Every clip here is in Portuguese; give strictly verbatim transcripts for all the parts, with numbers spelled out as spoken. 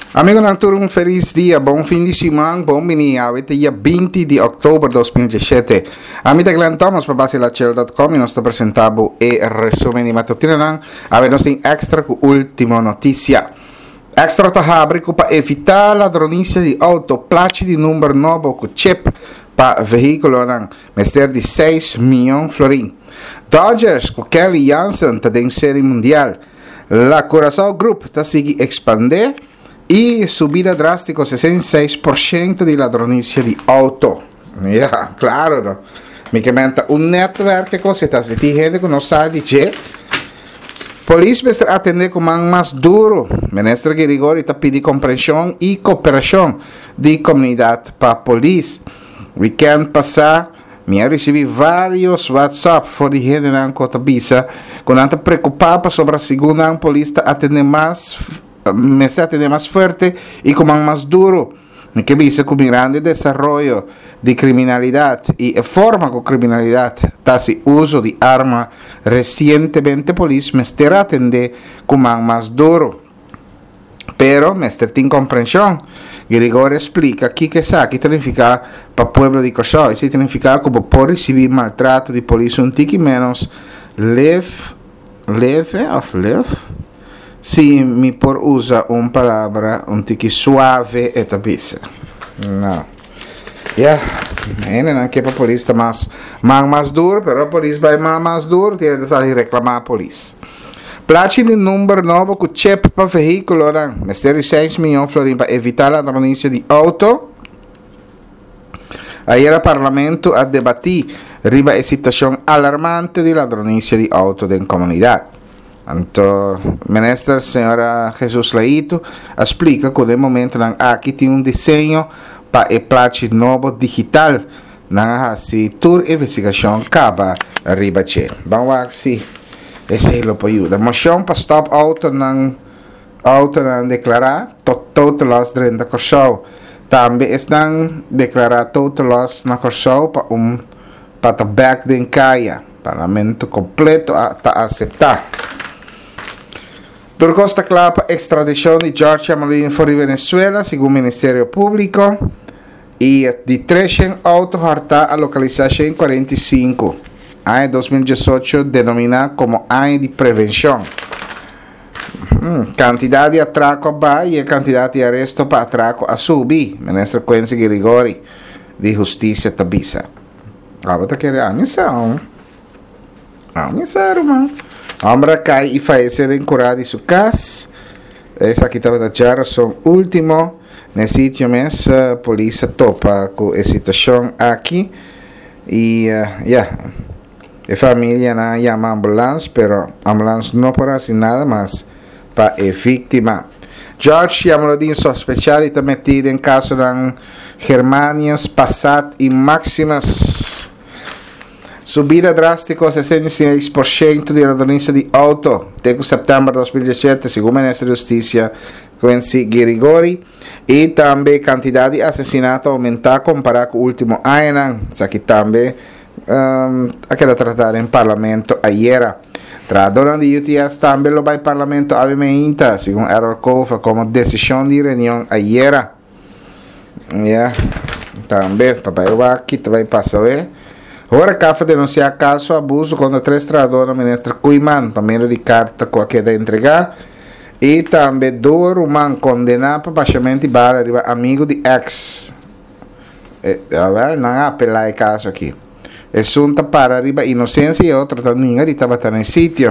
Amigo Natur, um feliz dia, bom fim de semana, bom menino. Hoje é dia vinte de outubro de dois mil e dezessete. A mim é Glenn Thomas, para basilachel ponto com e nós apresentamos o resumo de matutina. Agora nós temos extra com a última notícia. Extra está abrindo para evitar a ladronícia de auto, placa de número novo com chip para veículo, mestre de seis milhões de florins. Dodgers com Kelly Jansen está em série mundial. La Curaçao Group está seguindo expandir. E subida drástica, sessenta e seis por cento de ladronícia de auto. Yeah, claro, no? Mi comenta un network che cosita, se ti gente che non sa di che. Polícia mestre atender com man mais duro. Ministro que rigor está pedir compreensão e cooperação de comunidade para a polícia. Weekend passado, me recebi vários WhatsApp for de gente na Cotabisa, quando anda preocupada sobre a segunda polícia atender mais me se atender mais forte e com mais duro, que visa com grande desenvolvimento de criminalidade e a forma com criminalidade está se uso de arma recentemente a polícia me terá atender com mais duro, pero me tem compreensão. Gregor explica aqui que sabe que significa para o povo de Cochó, isso significa como por receber maltrato de polícia um tique menos leve, leve of leve. Se me por usa uma palavra um tique suave e tabisa. Não. Yeah. Ainda não que a polícia mais mais duro, pero a polícia vai mais mais duro, tem que sair reclamar a polícia. Placa de número novo com chip para veículo, né? Mestre seis milhões de florins para evitar a ladronícia de auto. Aí o parlamento a debater riba a situação alarmante de ladronícia de auto da comunidade. Então, o ministro, senhora Jesus Leito, explica que no momento aqui tem um desenho para o placa novo digital. Na se tour investigação acaba arriba che. Vamos lá se esse é o ajuda. Moção para stop auto não auto não declarar total loss dentro da corção. Também estão declarar total loss na corção para um para back de caia. Parlamento completo a aceitar. Turco está claro para a extradição de George Amorim for Venezuela, segundo o Ministério Público, e de trezentos autos a localização em quarenta e cinco. Ano dois mil e dezoito denominado como ano de prevenção. Hum, quantidade de atraco vai e a quantidade de arresto para atraco a subir. Ministro Quenzi Grigori de Justiça Tabisa. Agora quer a missão. A missão, mano. Homem cai e falece em curado de sua casa. Essa aqui estava da geração última. Nesse sítio mesmo, a polícia topa com a situação aqui. E, uh, yeah, a família não chama a ambulância, pero a ambulância não pode fazer nada mais para a vítima. George Amorim suspeitado e está metido em caso de Germanias, Passat e Maximas. Subida drástica, sessenta e seis por cento de ladronícia de auto, desde setembro de dois mil e dezessete, segundo o Ministro da Justiça, Quenzi Grigori, e também a quantidade de assassinatos aumentar comparado com o último ano, isso aqui também, um, aquela tratada em parlamento ayer. Tradora de U T S também lo vai parlamento avementa, segundo Errol Cove, como decisão de reunião ayer. Yeah. Também, papai, eu aqui também passa a ver. Agora, a C A F denunciar caso de abuso contra três trabalhadores do ministro Cuiman, primeiro de carta com a queda entregar, e também dois humanos condenados por baixamento de bala, amigo de ex. É, não há apelar caso aqui. É assunto para arriba inocência e outro também ninguém estava no sítio.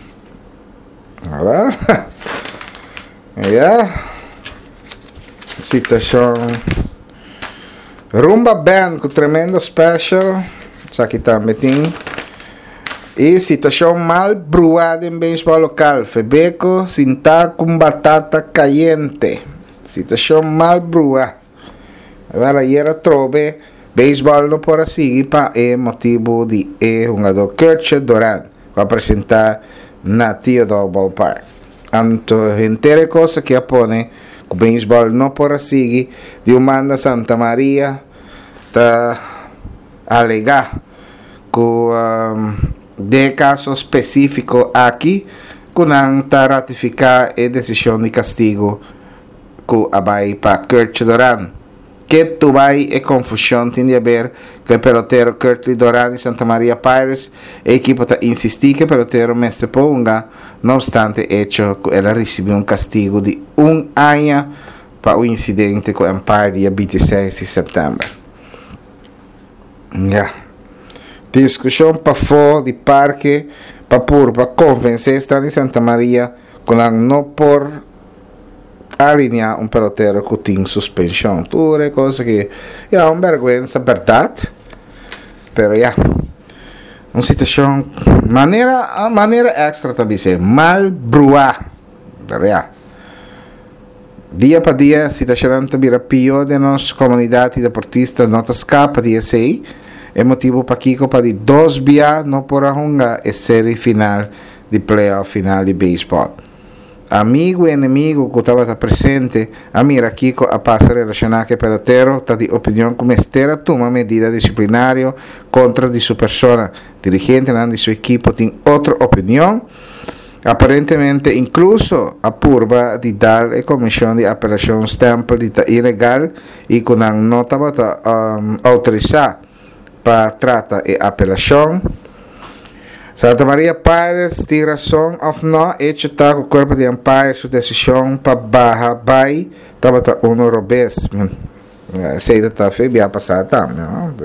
A ver? Yeah. Situação. Rumba Band com tremendo special. Isso aqui também tem. E situação mal bruada em beisebol local. Febeco, sinta com batata caliente. Situação mal bruada. Agora, ayer trove, beisebol não pode seguir para o motivo de o jogador Kurt Durant, que apresentar na Theodore Ballpark. Então, inteira coisa que apone, que o beisebol não pode seguir, de Umanda Santa Maria, está alegar que um, de caso específico aqui, que não está ratificar a decisão de castigo ku abay pa Kurt Doran. Que tubay e confusão tem de haver que o pelotero Curtly Doran de Santa Maria Pirates e equipo ta insistì que o pelotero mestre ponga, no obstante hecho que ela recebeu um castigo de um ano para o incidente com o Empire dia vinte e seis de setembro. Yeah. Discussão para fora de parque para pur para convencer esta de Santa Maria com a não por alinhar um pelotero que tem suspensão. Tudo é coisa que é uma vergonha, verdade. Pero já, uma situação, maneira, maneira extra também ser mal bruar. Já. Dia para dia, a situação também é pior de nossa comunidade deportista, não escapa de esse aí. É motivo para Kiko para de dois dias não por arrungar a série final de playoff final de beisebol. Amigo e inimigo que estava presente, a mira Kiko a passar relacionar que pelotero está de opinião como estera toma medida disciplinária contra de sua persona. Dirigente de sua equipo tem outra opinião. Aparentemente, incluso a purba de dar a comissão de apelação stempel de ilegal e que não estava um, autorizada para tratar a apelação. Santa Maria Pirates tem razão ou não, hecho está com o corpo de Empire sua decisão para barra vai, estava um robês. Sei que está feio, ia passar também.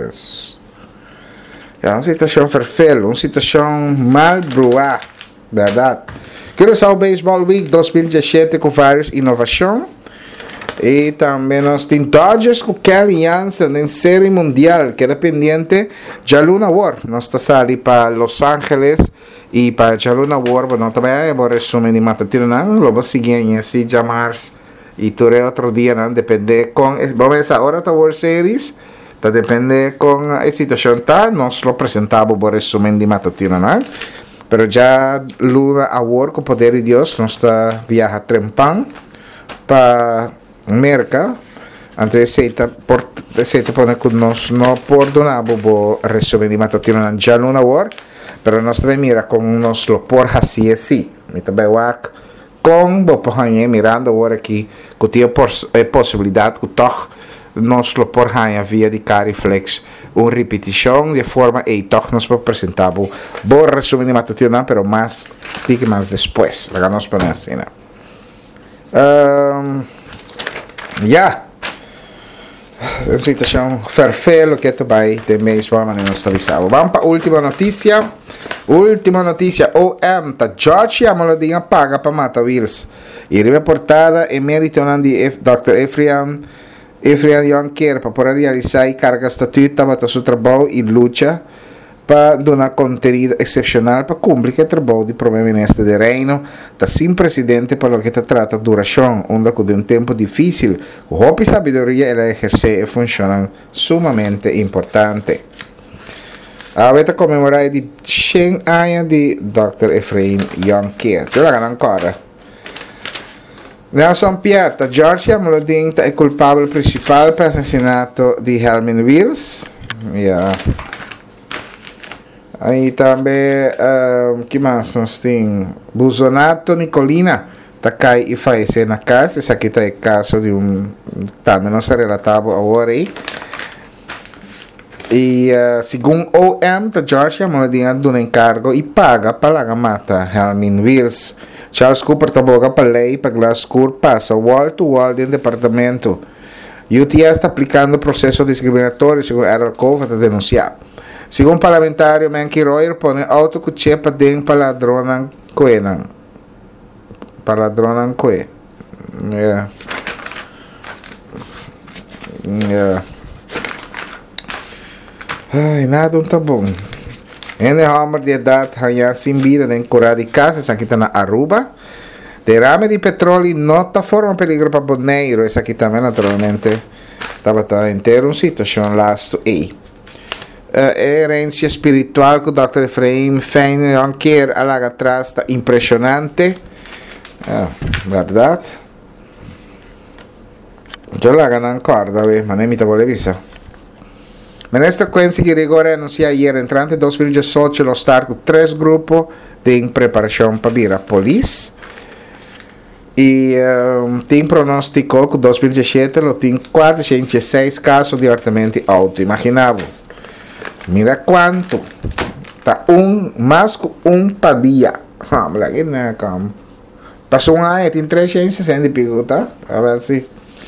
É uma situação ferfel, uma situação mal bruada, verdade. Quero saber o Baseball Week dois mil e dezessete com várias inovações. E também nós temos Dodgers com Kelly Jansen em série mundial, que é pendiente de Luna War. Nós estamos ali para Los Angeles e para a Luna War, mas não também é o resumo de matatino, não. Logo seguinte, assim, já março e tudo outro dia, não. Depende com. Vamos ver agora a World Series, tá depende com a situação, tá? Nós lo apresentamos o resumo de matatino, não. Pero já Luna War com o poder de Deus, nós está viaja trempão para merca antes aceita por aceita pone con nos no perdonabo bo resume di mattino na già Luna War però nostra mira con unos lo por assim assim mi tabe wak con bo pohanye mirando ora aqui que tinha é possibilidade que toch nos lo por hanya via di Cariflex un repetition de forma e toch nos apresentavo bo resume di mattino però mas tic mas después la nos pone assim né um, ja, a situação ferfelo que tu vai ter mesmo, mas não está avisado. Vamos para a última notícia. Última notícia, O M, tá Georgia, moladinha paga para matar Wills. E reportada em mérito de doutor Efraim, Efraim Yonker, para poder realizar e carga estatuta para seu trabalho e luta para dar conteúdo excepcional para cumprir o trabalho de primeiro-ministro do reino, está sem precedente para o que trata de duração, onde com um tempo difícil, com roupa e sabedoria ela exerce e funciona sumamente importante. A veta comemorar de cem anos de doutor Efraim Yonker. Eu la ancora. Nelson Pieta, Georgia, Molodin é culpável principal para o assassinato de Helmin Wills. Yeah. Aí também, uh, que mais nós temos? Buzonato Nicolina, tá cai e falece na casa. Esse aqui tá o caso de um, também não se relatava agora aí. E uh, segundo O M, tá Georgia, Moladinha do encargo e paga para a mata Helmin Wills. Charles Cooper tá boga para lei para Glasscourt passa wall to wall do departamento. U T S está aplicando processo discriminatório, segundo Errol Cove, está denunciado. Segundo parlamentário, Menky Royer põe autocutia para dentro para ladronan coenan. Para ladronan coe. Yeah. Yeah. Ai, nada não tá bom. Ene Homer de idade, hanya sem vida, nem curar de casa, essa aqui está na Aruba. Derrame de petróleo nota forma peligro para Boneiro, essa aqui também, naturalmente, estava inteiro uma situação last aí. Uh, herência espiritual que o doutor Efraim Fein Yonker alaga atrás está impressionante. Uh, verdade? Eu lá não acordo, mas nem me te vou avisar. Mas nesta sequência que Rigore anunciou ayer, entrante dois mil e dezoito, lo start com três grupos de preparação para vir a polícia. E um, tem pronostico que dois mil e dezessete lo tem quatrocentos e seis casos de abortamento auto. Imaginava. Mira quanto. Tá um, mais que um para dia. Vamos lá, que não como. Passou um ano, tem trezentos e sessenta e pico, tá? A ver se.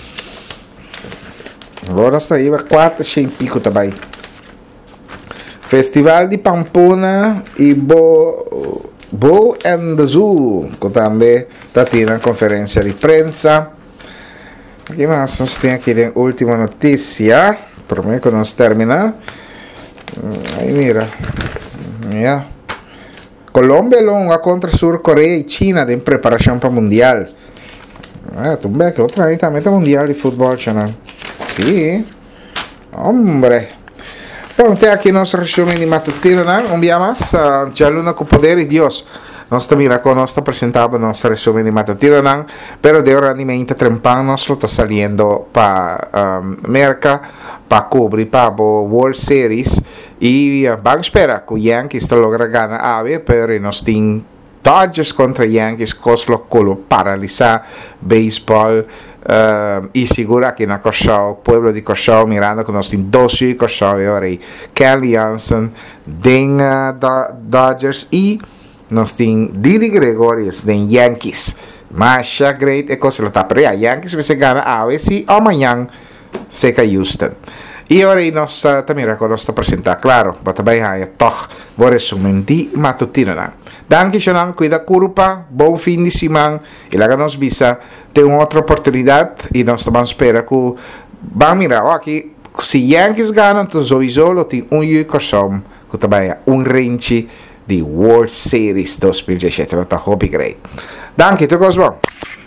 Agora está aí, quatrocentos e pico também. Festival de Pamplona e Bo, Bo and the Zoo, que também está tendo conferência de prensa. Aqui mais nós temos aqui a última notícia, por mim que nós terminar. Aí mira, yeah. Colômbia longa contra Sur Coreia e China em preparação para o Mundial. Ah, tu vê que outra vez também está Mundial de futebol, não? Sim, hombre. Bom, até aqui nosso resumo de matutino, né? Um dia mais, uh, já luna com poder e Deus. Nós também nós apresentamos nosso resumo de matutino, né? Pero de rendimento trempão, nós está saindo para um, América, para cobrir para a World Series e uh, vamos esperar que o Yankees está logra ganhar a ave, pero nós temos Dodgers contra Yankees, coslo colo paralisar beisebol. Uh, e segura aqui na Cochau, pueblo de Cochau, mirando que nós temos dois de Cochau e ora aí, Kelly Jansen, den uh, do, Dodgers e nós temos Didi Gregorius, den Yankees. Mas já great é coisa lá para aí, Yankees vai se ganhar a esse amanhã seca Houston. E ora aí nós uh, também nós apresentar, claro, mas também é toch, vou resumir de matutino na. Danke schön, cuida curva, bom fim de semana e lá nos visa tem uma outra oportunidade e nós também espera que vamos mirar aqui se Yankees ganham então sowieso tem um Yukosom que também é um range de World Series dois mil e dezessete, tá hobby great. Danke, tudo bom.